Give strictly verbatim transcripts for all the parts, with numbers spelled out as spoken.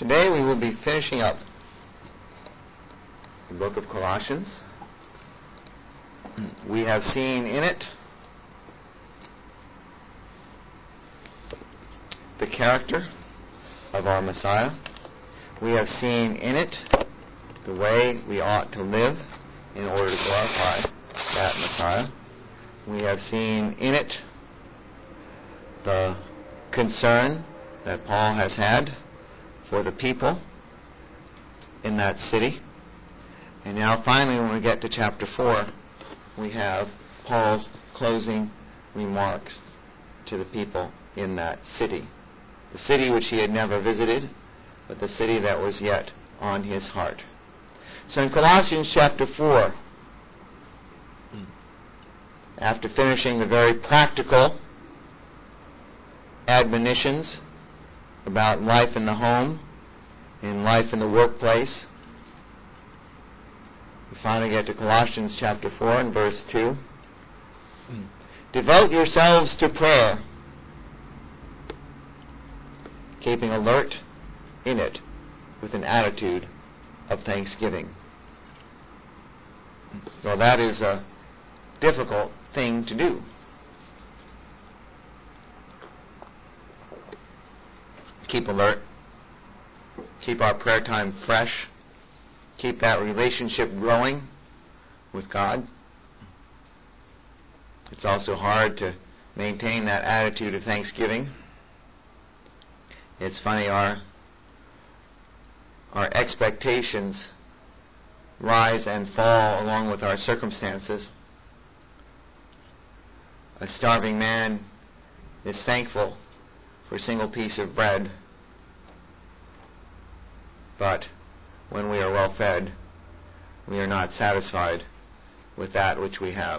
Today we will be finishing up the book of Colossians. We have seen in it the character of our Messiah. We have seen in it the way we ought to live in order to glorify that Messiah. We have seen in it the concern that Paul has had for the people in that city. And now finally, when we get to chapter four, we have Paul's closing remarks to the people in that city. The city which he had never visited, but the city that was yet on his heart. So in Colossians chapter four, after finishing the very practical admonitions about life in the home, in life in the workplace, we finally get to Colossians chapter four and verse two. Devote yourselves to prayer, keeping alert in it with an attitude of thanksgiving. Well, that is a difficult thing to do. Keep alert. Keep our prayer time fresh. Keep that relationship growing with God. It's also hard to maintain that attitude of thanksgiving. It's funny, our our expectations rise and fall along with our circumstances. A starving man is thankful for a single piece of bread, but when we are well fed, we are not satisfied with that which we have.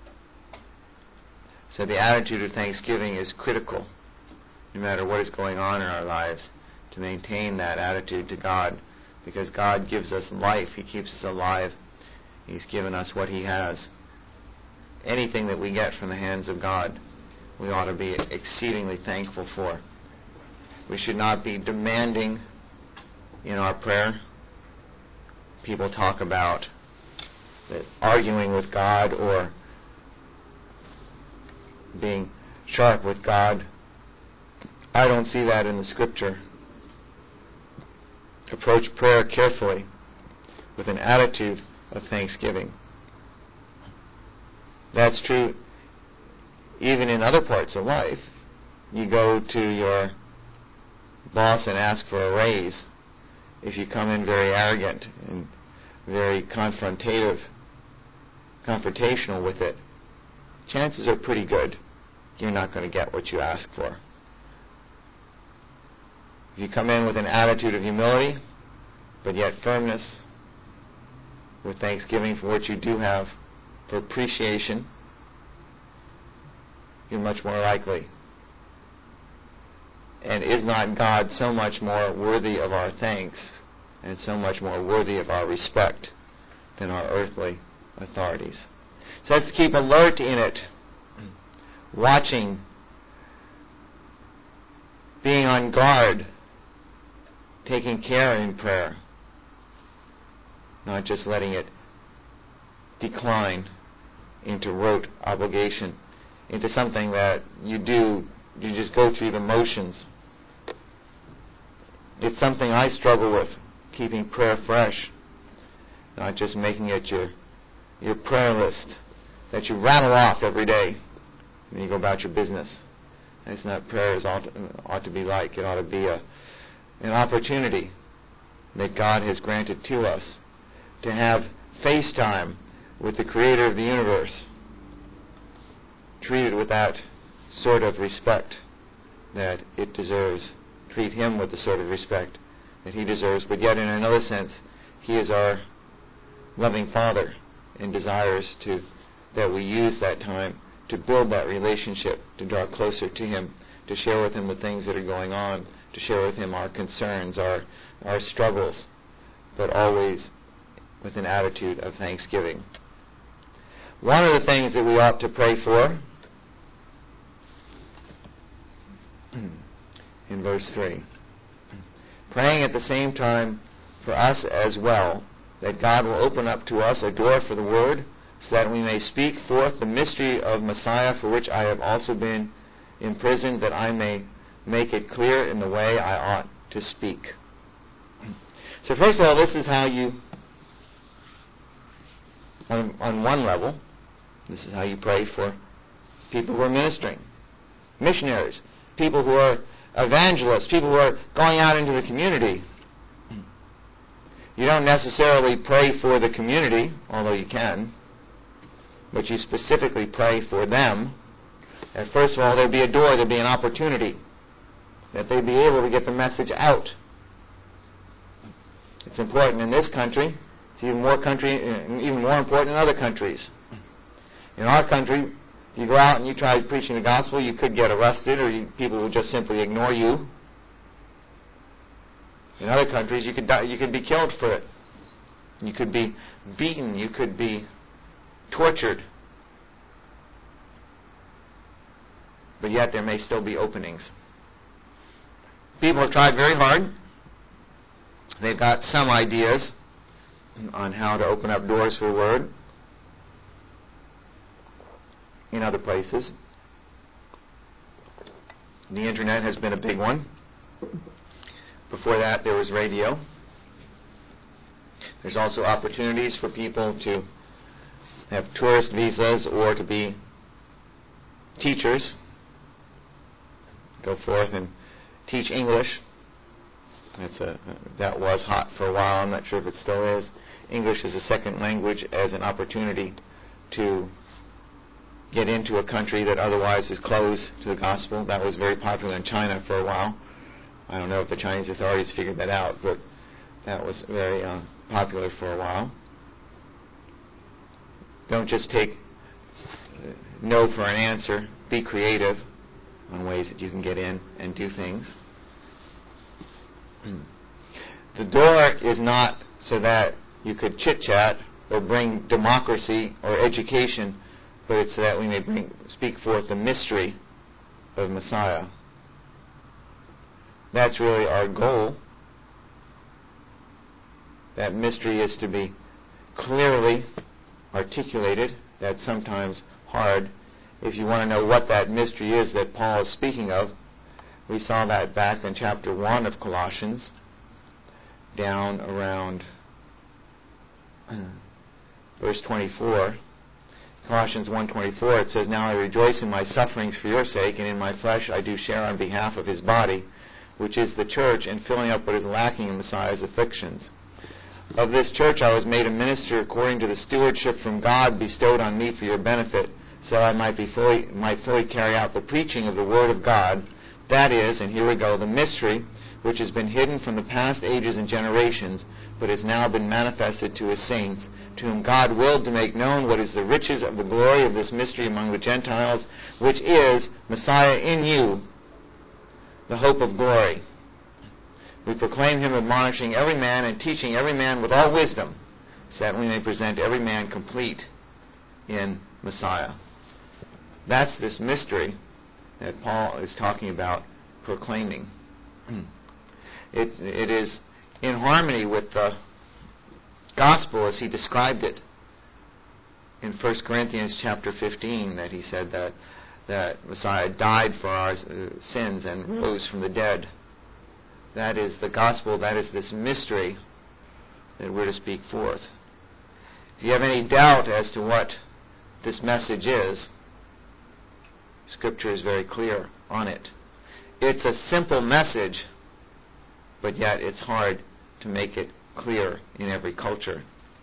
So the attitude of thanksgiving is critical, no matter what is going on in our lives, to maintain that attitude to God, because God gives us life. He keeps us alive. He's given us what He has. Anything that we get from the hands of God, we ought to be exceedingly thankful for. We should not be demanding in our prayer. People talk about that arguing with God or being sharp with God. I don't see that in the Scripture. Approach prayer carefully with an attitude of thanksgiving. That's true even in other parts of life. You go to your boss and ask for a raise. If you come in very arrogant and very confrontative, confrontational with it, chances are pretty good you're not going to get what you ask for. If you come in with an attitude of humility, but yet firmness, with thanksgiving for what you do have, for appreciation, you're much more likely. And is not God so much more worthy of our thanks and so much more worthy of our respect than our earthly authorities? So let's keep alert in it, watching, being on guard, taking care in prayer, not just letting it decline into rote obligation, into something that you do, you just go through the motions. It's something I struggle with, keeping prayer fresh, not just making it your your prayer list that you rattle off every day when you go about your business. That's not prayer is ought to, ought to be like. It ought to be a an opportunity that God has granted to us to have face time with the Creator of the universe, treated with that sort of respect that it deserves. Treat Him with the sort of respect that He deserves, but yet in another sense, He is our loving Father and desires to that we use that time to build that relationship, to draw closer to Him, to share with Him the things that are going on, to share with Him our concerns, our our struggles, but always with an attitude of thanksgiving. One of the things that we ought to pray for in verse three. praying at the same time for us as well, that God will open up to us a door for the Word, so that we may speak forth the mystery of Messiah, for which I have also been imprisoned, that I may make it clear in the way I ought to speak. So first of all, this is how you, on, on one level, this is how you pray for people who are ministering, missionaries, people who are evangelists, people who are going out into the community. You don't necessarily pray for the community, although you can, but you specifically pray for them. And first of all, there'd be a door, there'd be an opportunity, that they'd be able to get the message out. It's important in this country. It's even more country, even more important in other countries. In our country, if you go out and you try preaching the gospel, you could get arrested, or you, people will just simply ignore you. In other countries, you could die, you could be killed for it. You could be beaten. You could be tortured. But yet there may still be openings. People have tried very hard. They've got some ideas on how to open up doors for the Word in other places. The Internet has been a big one. Before that, there was radio. There's also opportunities for people to have tourist visas or to be teachers. Go forth and teach English. That's a, that was hot for a while. I'm not sure if it still is. English as a second language as an opportunity to get into a country that otherwise is closed to the gospel. That was very popular in China for a while. I don't know if the Chinese authorities figured that out, but that was very uh, popular for a while. Don't just take no for an answer. Be creative on ways that you can get in and do things. The door is not so that you could chit-chat or bring democracy or education, but it's so that we may bring, speak forth the mystery of Messiah. That's really our goal. That mystery is to be clearly articulated. That's sometimes hard. If you want to know what that mystery is that Paul is speaking of, we saw that back in chapter one of Colossians, down around verse twenty-four. Colossians one twenty-four, it says, "Now I rejoice in my sufferings for your sake, and in my flesh I do share on behalf of his body, which is the church, and filling up what is lacking in Messiah's afflictions. Of this church I was made a minister according to the stewardship from God bestowed on me for your benefit, so I might be fully might fully carry out the preaching of the word of God, that is," and here we go, "the mystery which has been hidden from the past ages and generations, but has now been manifested to his saints, to whom God willed to make known what is the riches of the glory of this mystery among the Gentiles, which is Messiah in you, the hope of glory. We proclaim him, admonishing every man and teaching every man with all wisdom, so that we may present every man complete in Messiah." That's this mystery that Paul is talking about proclaiming. It, it is in harmony with the gospel as he described it in First Corinthians chapter fifteen, that he said that, that Messiah died for our uh, sins and rose from the dead. That is the gospel. That is this mystery that we're to speak forth. If you have any doubt as to what this message is, Scripture is very clear on it. It's a simple message, but yet it's hard to make it clear in every culture.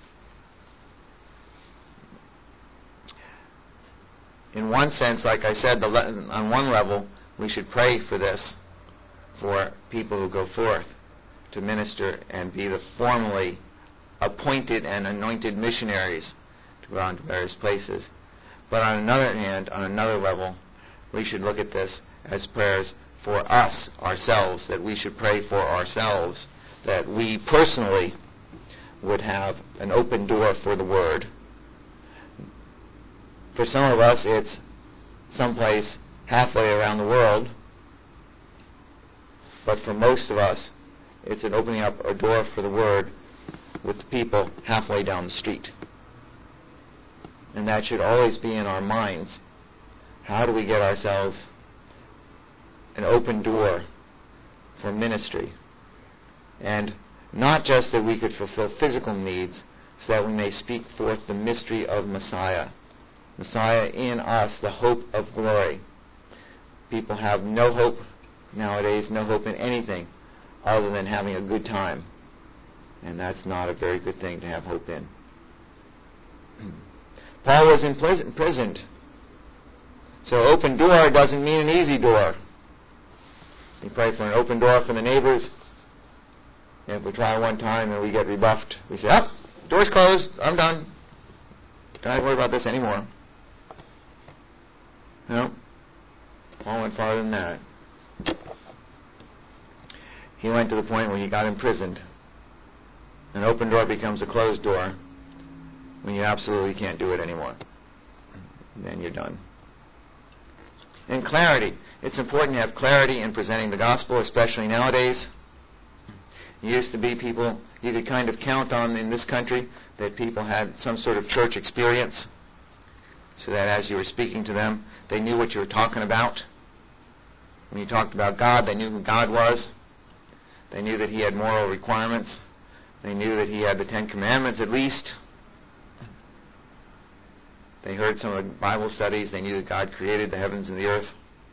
In one sense, like I said, the le- on one level, we should pray for this, for people who go forth to minister and be the formally appointed and anointed missionaries to go on to various places. But on another hand, on another level, we should look at this as prayers for us, ourselves, that we should pray for ourselves, that we personally would have an open door for the Word. For some of us, it's someplace halfway around the world, but for most of us, It's an opening up a door for the Word with the people halfway down the street. And that should always be in our minds. How do we get ourselves an open door for ministry? And not just that we could fulfill physical needs, so that we may speak forth the mystery of Messiah. Messiah in us, the hope of glory. People have no hope nowadays, no hope in anything other than having a good time. And that's not a very good thing to have hope in. Paul was imprisoned. So open door doesn't mean an easy door. We pray for an open door for the neighbors. And if we try one time and we get rebuffed, we say, oh, door's closed, I'm done. Don't have to worry about this anymore. No. Paul went farther than that. He went to the point where he got imprisoned. An open door becomes a closed door when you absolutely can't do it anymore. And then you're done. And clarity. It's important to have clarity in presenting the gospel, especially nowadays. It used to be people you could kind of count on in this country that people had some sort of church experience, so that as you were speaking to them, they knew what you were talking about. When you talked about God, they knew who God was. They knew that He had moral requirements. They knew that He had the Ten Commandments at least. They heard some of the Bible studies. They knew that God created the heavens and the earth.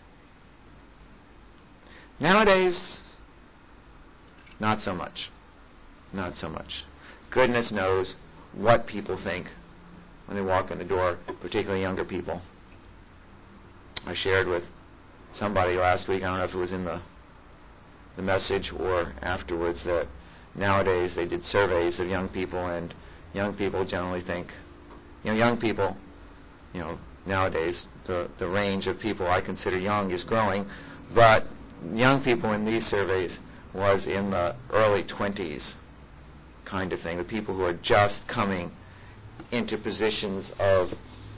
Nowadays, not so much. Not so much. Goodness knows what people think when they walk in the door, particularly younger people. I shared with somebody last week, I don't know if it was in the the message or afterwards, that nowadays they did surveys of young people, and young people generally think, you know, young people, you know, nowadays the, the range of people I consider young is growing, but young people in these surveys was in the early twenties kind of thing, the people who are just coming into positions of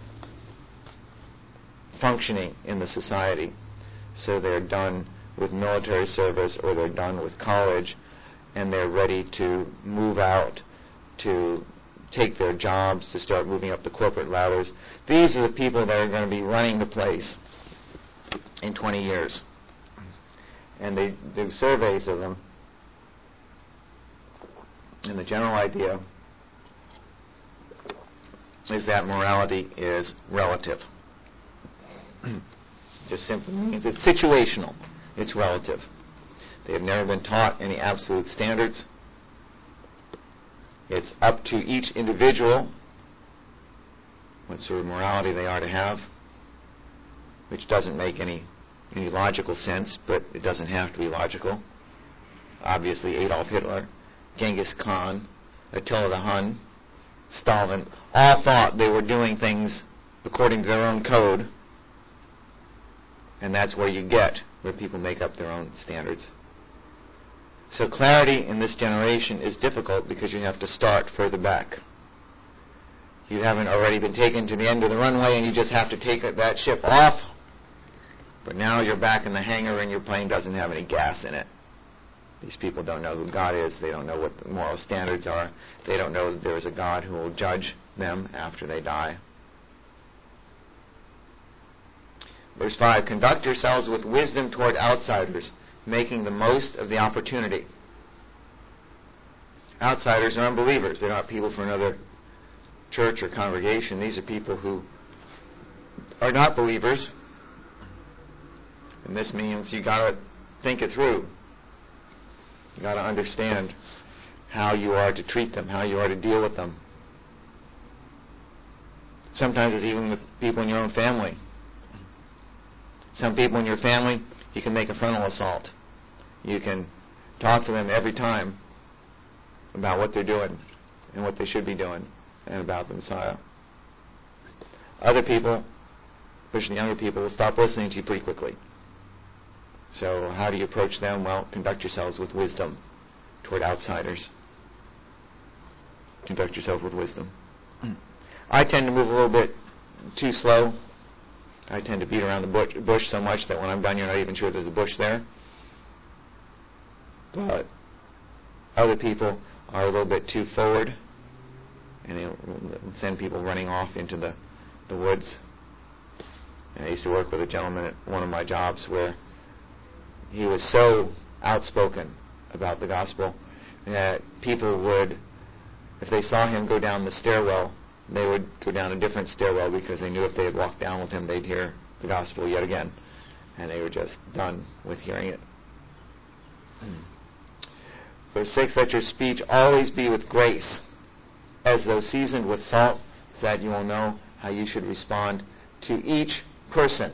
functioning in the society. So they're done with military service, or they're done with college, and they're ready to move out, to take their jobs, to start moving up the corporate ladders. These are the people that are going to be running the place in twenty years. And they do surveys of them. And the general idea is that morality is relative. Just simply means it's situational. It's relative. They have never been taught any absolute standards. It's up to each individual what sort of morality they are to have, which doesn't make any, any logical sense, but it doesn't have to be logical. Obviously, Adolf Hitler, Genghis Khan, Attila the Hun, Stalin, all thought they were doing things according to their own code, and that's where you get where people make up their own standards. So clarity in this generation is difficult because you have to start further back. You haven't already been taken to the end of the runway and you just have to take that ship off, but now you're back in the hangar and your plane doesn't have any gas in it. These people don't know who God is. They don't know what the moral standards are. They don't know that there is a God who will judge them after they die. Verse five, conduct yourselves with wisdom toward outsiders, making the most of the opportunity. Outsiders are unbelievers. They're not people from another church or congregation. These are people who are not believers. And this means you got to think it through. You got to understand how you are to treat them, how you are to deal with them. Sometimes it's even with people in your own family. Some people in your family, you can make a frontal assault. You can talk to them every time about what they're doing and what they should be doing and about the Messiah. Other people, especially younger people, will stop listening to you pretty quickly. So how do you approach them? Well, conduct yourselves with wisdom toward outsiders. Conduct yourself with wisdom. I tend to move a little bit too slow. I tend to beat around the bush, bush so much that when I'm done, you're not even sure there's a bush there. But Other people are a little bit too forward, and they send people running off into the, the woods. And I used to work with a gentleman at one of my jobs where he was so outspoken about the gospel that people would, if they saw him go down the stairwell, they would go down a different stairwell because they knew if they had walked down with him, they'd hear the gospel yet again. And they were just done with hearing it. Verse six, let your speech always be with grace, as though seasoned with salt, so that you will know how you should respond to each person.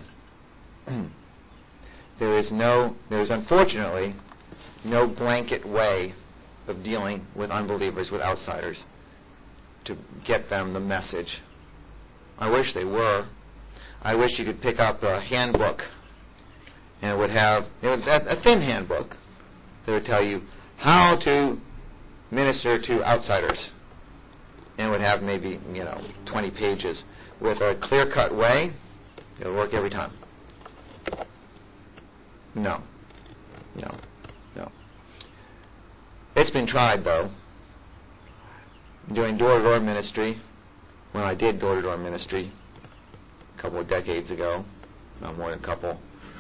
There is no, there is unfortunately no blanket way of dealing with unbelievers, with outsiders, to get them the message. I wish they were. I wish you could pick up a handbook, and it would have, you know, a thin handbook that would tell you how to minister to outsiders. And it would have maybe, you know, twenty pages with a clear-cut way. It'll work every time. No. No. No. It's been tried, though. Doing door-to-door ministry, when I did door-to-door ministry a couple of decades ago, not more than a couple,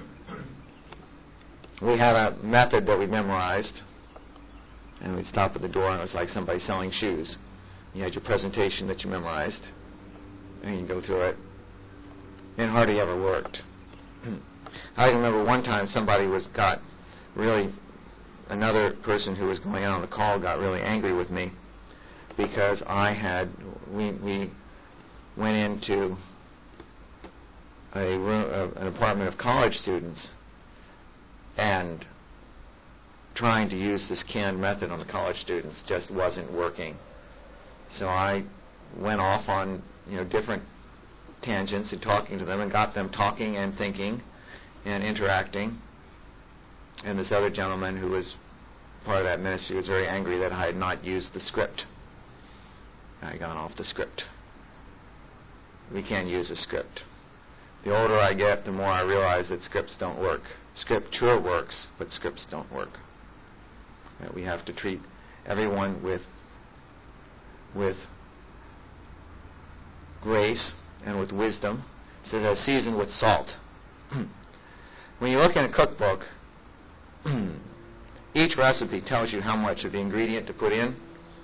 we had a method that we memorized, and we'd stop at the door, and it was like somebody selling shoes. You had your presentation that you memorized, and you go through it. It hardly ever worked. I remember one time somebody was got really, another person who was going out on the call got really angry with me because I had, we, we went into a room, uh, an apartment of college students, and trying to use this canned method on the college students just wasn't working. So I went off on, you know, different tangents and talking to them and got them talking and thinking and interacting. And this other gentleman who was part of that ministry was very angry that I had not used the script. I had gone off the script. We can't use a script. The older I get, the more I realize that scripts don't work. Scripture works, but scripts don't work. That we have to treat everyone with with grace and with wisdom. It says, as seasoned with salt. When you look in a cookbook, each recipe tells you how much of the ingredient to put in.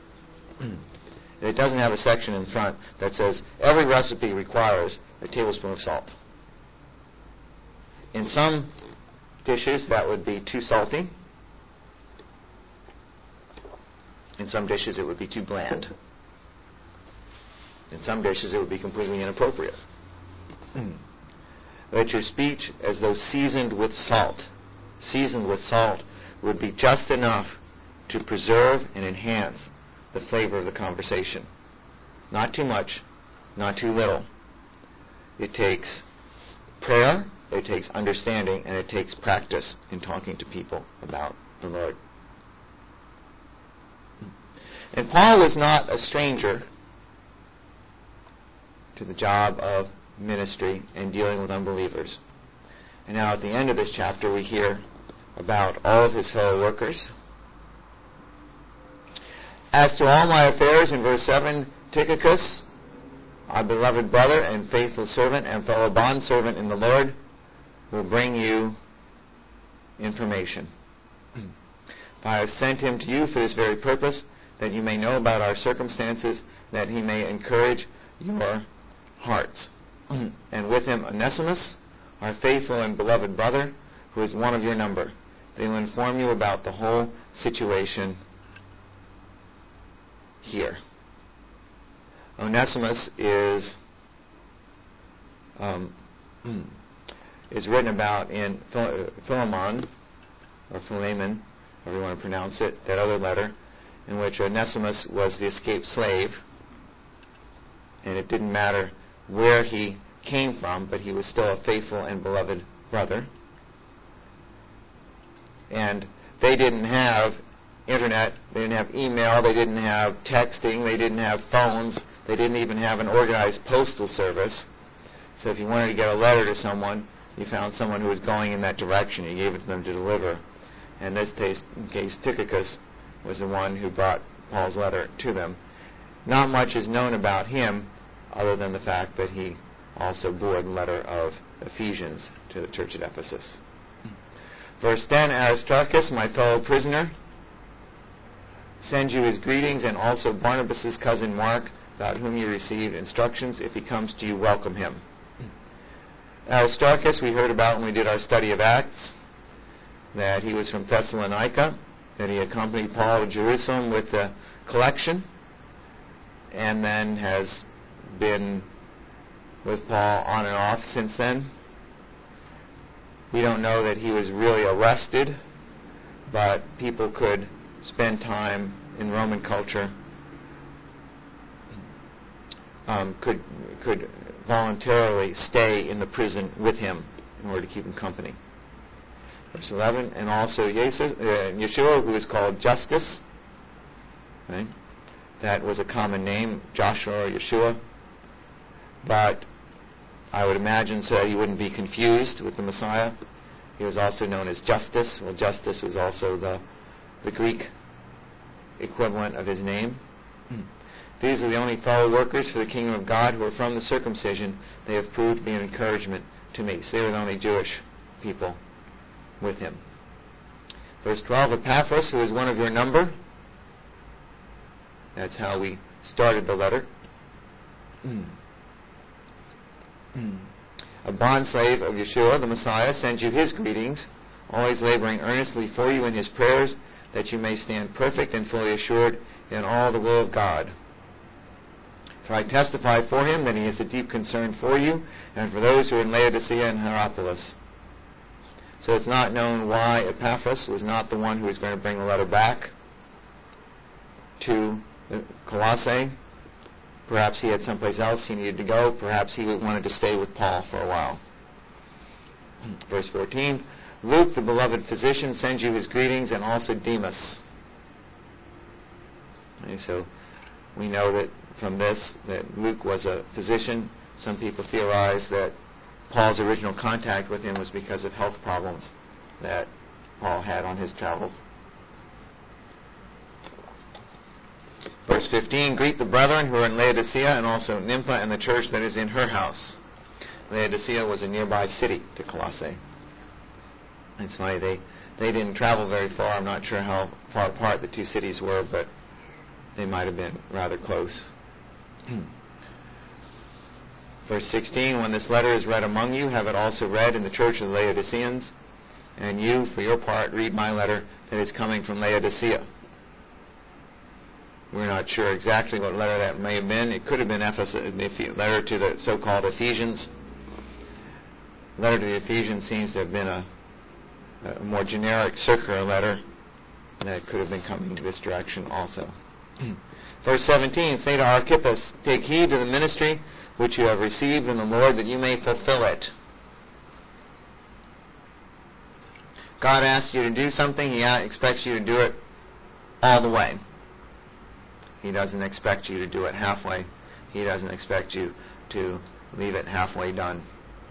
It doesn't have a section in front that says every recipe requires a tablespoon of salt. In some dishes, that would be too salty. In some dishes, it would be too bland. In some dishes, it would be completely inappropriate. Let your speech as though seasoned with salt. Seasoned with salt would be just enough to preserve and enhance the flavor of the conversation. Not too much, not too little. It takes prayer, it takes understanding, and it takes practice in talking to people about the Lord. And Paul was not a stranger to the job of ministry and dealing with unbelievers. And now at the end of this chapter we hear about all of his fellow workers. As to all my affairs, in verse seven, Tychicus, our beloved brother and faithful servant and fellow bondservant in the Lord, will bring you information. For I have sent him to you for this very purpose, that you may know about our circumstances, that he may encourage your hearts. And with him Onesimus, our faithful and beloved brother, who is one of your number. They will inform you about the whole situation here. Onesimus is um, is written about in Philemon, or Philemon, however you want to pronounce it, that other letter, in which Onesimus was the escaped slave, and it didn't matter where he came from, but he was still a faithful and beloved brother. And they didn't have internet, they didn't have email, they didn't have texting, they didn't have phones, they didn't even have an organized postal service. So if you wanted to get a letter to someone, you found someone who was going in that direction, you gave it to them to deliver. In this case, in case Tychicus was the one who brought Paul's letter to them. Not much is known about him other than the fact that he also bore the letter of Ephesians to the church at Ephesus. Verse ten, Aristarchus, my fellow prisoner, sends you his greetings, and also Barnabas' cousin Mark, about whom you received instructions. If he comes to you, welcome him. Aristarchus we heard about when we did our study of Acts, that he was from Thessalonica, that he accompanied Paul to Jerusalem with the collection, and then has been with Paul on and off since then. We don't know that he was really arrested, but people could spend time in Roman culture, um, could could voluntarily stay in the prison with him in order to keep him company. Verse eleven, and also Yeshua, who is called Justus, right? That was a common name, Joshua or Yeshua, but I would imagine so he wouldn't be confused with the Messiah. He was also known as Justus. Well, Justus was also the, the Greek equivalent of his name. These are the only fellow workers for the kingdom of God who are from the circumcision. They have proved to be an encouragement to me. So they were the only Jewish people with him. Verse twelve, Epaphras, who is one of your number. That's how we started the letter. A bondslave of Yeshua, the Messiah, sends you his greetings, always laboring earnestly for you in his prayers, that you may stand perfect and fully assured in all the will of God. For I testify for him that he has a deep concern for you and for those who are in Laodicea and Hierapolis. So it's not known why Epaphras was not the one who was going to bring the letter back to Colossae. Perhaps he had someplace else he needed to go. Perhaps he wanted to stay with Paul for a while. Verse fourteen, Luke, the beloved physician, sends you his greetings, and also Demas. Okay, so we know that from this that Luke was a physician. Some people theorize that Paul's original contact with him was because of health problems that Paul had on his travels. Verse fifteen, greet the brethren who are in Laodicea, and also Nympha and the church that is in her house. Laodicea was a nearby city to Colossae. It's funny, they, they didn't travel very far. I'm not sure how far apart the two cities were, but they might have been rather close. Verse sixteen, when this letter is read among you, have it also read in the church of the Laodiceans, and you, for your part, read my letter that is coming from Laodicea. We're not sure exactly what letter that may have been. It could have been Ephesus, the letter to the so-called Ephesians. The letter to the Ephesians seems to have been a, a more generic circular letter that could have been coming this direction also. Verse seventeen, say to Archippus, take heed to the ministry which you have received in the Lord, that you may fulfill it. God asks you to do something. He expects you to do it all the way. He doesn't expect you to do it halfway. He doesn't expect you to leave it halfway done.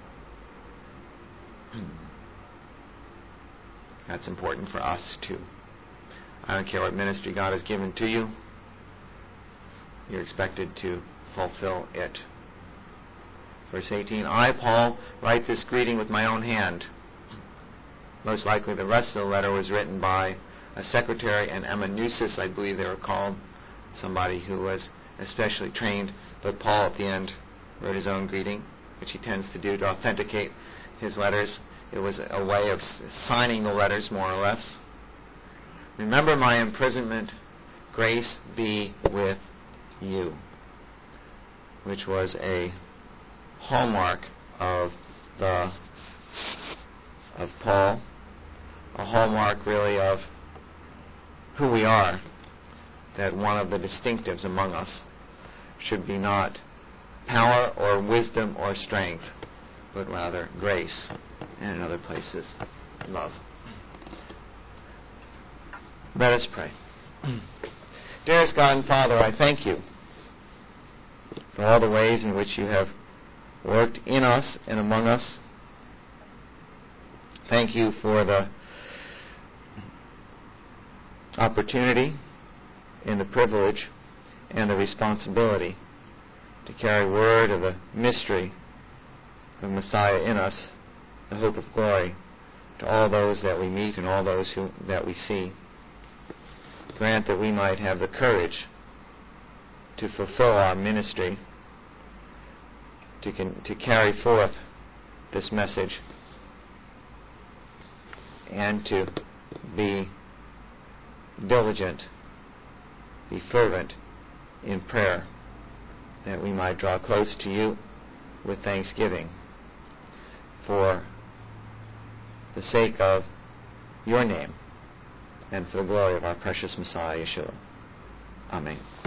That's important for us too. I don't care what ministry God has given to you. You're expected to fulfill it. Verse eighteen, I, Paul, write this greeting with my own hand. Most likely the rest of the letter was written by a secretary, and amanuensis, I believe they were called, somebody who was especially trained. But Paul at the end wrote his own greeting, which he tends to do to authenticate his letters. It was a way of signing the letters, more or less. Remember my imprisonment. Grace be with you. Which was a hallmark of the of Paul, a hallmark really of who we are, that one of the distinctives among us should be not power or wisdom or strength, but rather grace, and in other places, love. Let us pray. Dearest God and Father, I thank you for all the ways in which you have worked in us and among us. Thank you for the opportunity and the privilege and the responsibility to carry word of the mystery of Messiah in us, the hope of glory, to all those that we meet and all those who, that we see. Grant that we might have the courage to fulfill our ministry, to, con- to carry forth this message, and to be diligent, be fervent in prayer, that we might draw close to you with thanksgiving for the sake of your name and for the glory of our precious Messiah, Yeshua. Amen.